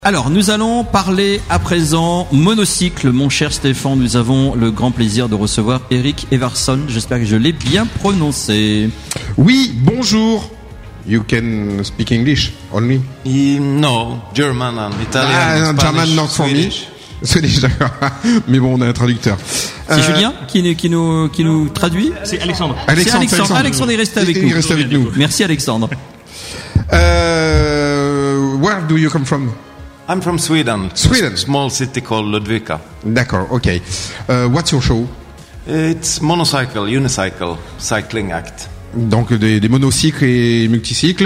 Alors, nous allons parler à présent monocycle, mon cher Stéphane. Nous avons le grand plaisir de recevoir Eric Everson. J'espère que je l'ai bien prononcé. Oui, bonjour. You can speak English only? No, German and Italian, Spanish, German not for me. Swedish, d'accord. Mais bon, on a un traducteur. C'est Julien qui nous traduit? C'est Alexandre. Alexandre est resté avec nous. Il reste avec nous. Merci Alexandre. Where do you come from? I'm from Sweden. Sweden. A small city called Ludvika. D'accord, okay. What's your show? It's monocycle, unicycle, cycling act. Donc des monocycles et multicycles.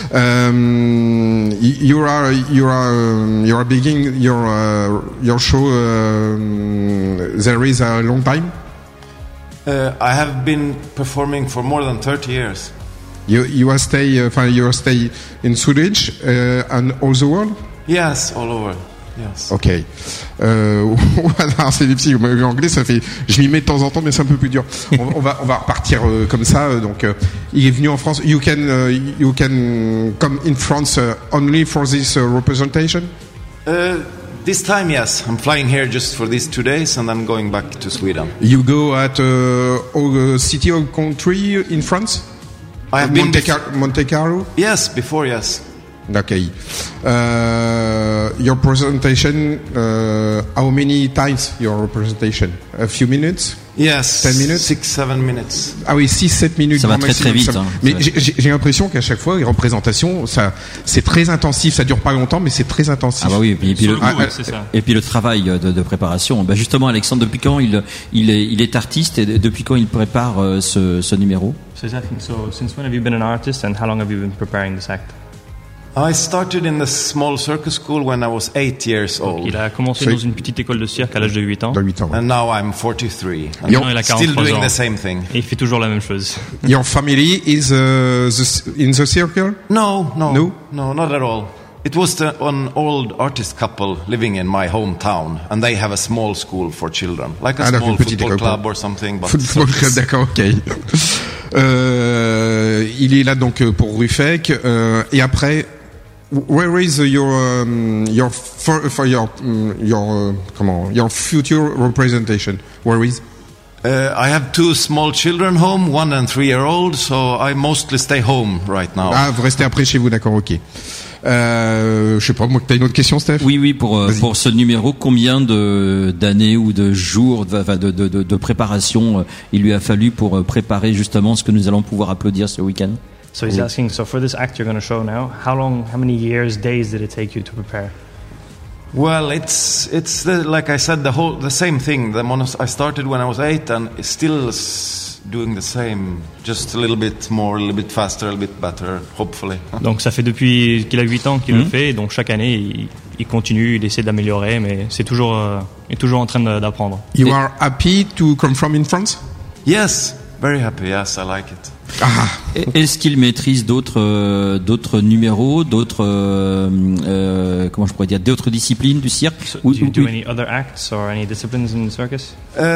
You are beginning your show. There is a long time. I have been performing for more than 30 years. You are stay in Sweden and all the world. Yes, all over. Yes. Ok. Voilà, c'est difficile. L'anglais, ça fait. Je m'y mets de temps en temps, mais c'est un peu plus dur. On va repartir comme ça. Donc, il est venu en France. You can come in France only for this representation. This time, yes. I'm flying here just for these 2 days, and then going back to Sweden. You go at all city or country in France. I have been Monte Carlo. Yes, before yes. Okay. Your presentation, how many times your representation? A few minutes? Yes. 10 minutes? 6-7 minutes. Ah oui, 6-7 minutes. Ça va très vite. Mais j'ai l'impression qu'à chaque fois, les représentations, c'est très intensif. Ça dure pas longtemps, mais c'est très intensif. Ah bah oui, et puis le travail de préparation. Bah justement, Alexandre, depuis quand il est artiste et depuis quand il prépare ce numéro? So since when have you been an artist and how long have you been preparing this act? I started in the small circus school when I was 8 years old. Il a commencé dans une petite école de cirque à l'âge de 8 ans. De 8 ans. And now I'm 43. Maintenant, il a 43 still doing ans. the same thing. Et il fait toujours la même chose. Your family is in the circle? No, not at all. It was an old artist couple living in my hometown, and they have a small school for children, like a small football club or something. But football club, d'accord, ok. Il est là donc pour Ruffec, et après. Where is your future representation? Where is? I have 2 small children home, 1 and 3-year-old, so I mostly stay home right now. Ah, vous restez après chez vous, d'accord, ok. Je sais pas, moi, t'as une autre question, Steph? Oui, pour ce numéro, combien d'années ou de jours, de préparation il lui a fallu pour préparer justement ce que nous allons pouvoir applaudir ce week-end? So he's asking, so for this act you're going to show now, how many years, days did it take you to prepare? Well, it's like I said, the same thing. I started when I was 8 and still doing the same, just a little bit more, a little bit faster, a little bit better, hopefully. Donc ça fait depuis qu'il a 8 ans qu'il le fait, et donc chaque année il continue, il essaie d'améliorer, mais il est toujours en train d'apprendre. You are happy to come from in France? Yes, very happy. Yes, I like it. Ah. Est-ce qu'il maîtrise d'autres numéros, d'autres comment je pourrais dire, d'autres disciplines du cirque? So, do you do any other acts or any disciplines in the circus?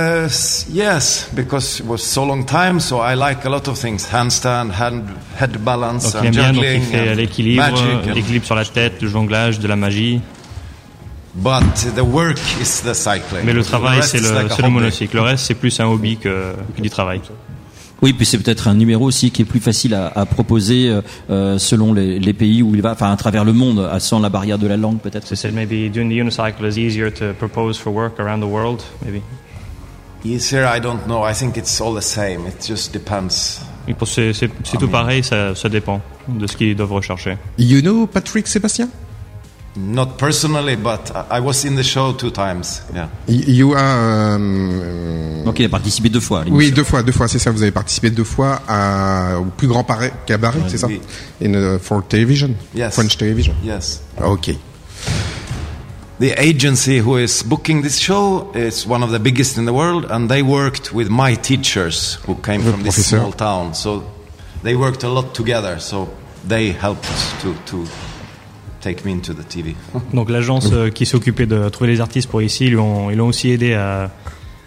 Yes, because it was so long time, so I like a lot of things: handstand, head balance, donc, juggling, donc il fait l'équilibre sur la tête, le jonglage, de la magie. But the work is the cycling. Mais le travail c'est le monocycle. Le reste c'est plus un hobby que du travail. Oui, puis c'est peut-être un numéro aussi qui est plus facile à proposer selon les pays où il va, enfin à travers le monde, sans la barrière de la langue peut-être. So said maybe doing the unicycle is easier to propose for work around the world, maybe. Easier, I don't know. I think it's all the same. It just depends. C'est tout pareil, ça dépend de ce qu'ils doivent rechercher. You know Patrick Sébastien? Not personally, but I was in the show 2 times. Yeah. You are. Donc il a participé 2 fois. Oui, 2 fois, c'est ça. Vous avez participé 2 fois au plus grand cabaret, c'est ça? For television. Yes. French television. Yes. Okay. The agency who is booking this show is one of the biggest in the world, and they worked with my teachers who came from this small town. So they worked a lot together. So they helped to take me into the TV. Donc l'agence qui s'occupait de trouver les artistes pour ici, ils l'ont aussi aidé à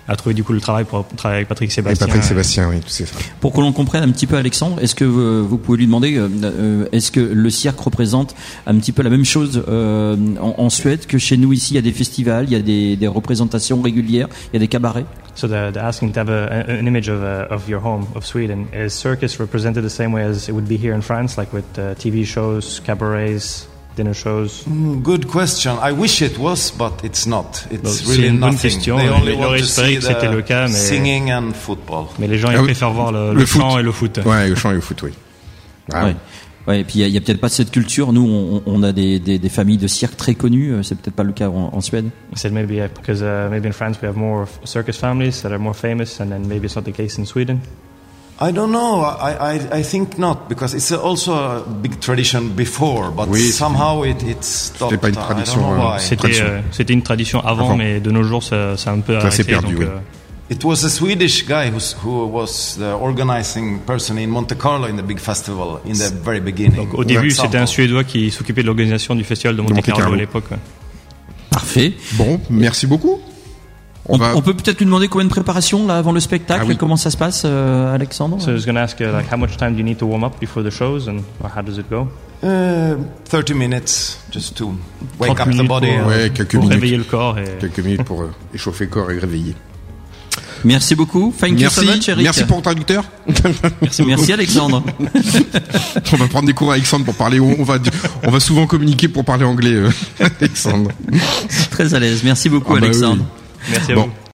a trouvé du coup le travail pour travailler avec Patrick Sébastien. Et Patrick Sébastien, oui, c'est ça. Pour que l'on comprenne un petit peu, Alexandre, est-ce que vous pouvez lui demander, est-ce que le cirque représente un petit peu la même chose en Suède que chez nous ici? Il y a des festivals, il y a des représentations régulières, il y a des cabarets. So they're asking to have an image of your home, of Sweden. Is circus represented the same way as it would be here in France, like with TV shows, cabarets, dinner shows? Good question. I wish it was, but it's not. It's really une bonne nothing. question. They only want to espérer see que c'était le cas, the mais singing and football. Mais les gens ils préfèrent voir le chant et le foot. Ouais, le chant et le foot, oui. Ah, ouais. Ouais, et puis il y a peut-être pas cette culture. Nous, on a des familles de cirque très connues. C'est peut-être pas le cas en Suède. I said maybe because maybe in France we have more circus families that are more famous, and then maybe it's not the case in Sweden. I don't know. I think not, because it's also a big tradition before, but somehow it stopped. C'était pas une tradition. I don't know why. C'était une tradition avant, mais de nos jours ça un peu arrêté. Ça s'est perdu. Donc, It was a Swedish guy who was the organizing person in Monte Carlo in the big festival in the very beginning. Donc, au début, c'était un Suédois qui s'occupait de l'organisation du festival de Monte Carlo à l'époque. Ouais. Parfait. Bon, merci beaucoup. On peut peut-être lui demander combien de préparation là avant le spectacle. Comment ça se passe, Alexandre? So I was going to ask like how much time do you need to warm up before the shows, and how does it go? 30 minutes just to wake up the body. Pour réveiller le corps. Quelques minutes pour échauffer le corps et réveiller. Merci beaucoup. Thank you so much, Eric. Merci pour le traducteur. Merci Alexandre. On va prendre des cours à Alexandre pour parler. On va souvent communiquer pour parler anglais, Alexandre. Très à l'aise. Merci beaucoup, Alexandre. Oui. Merci à vous.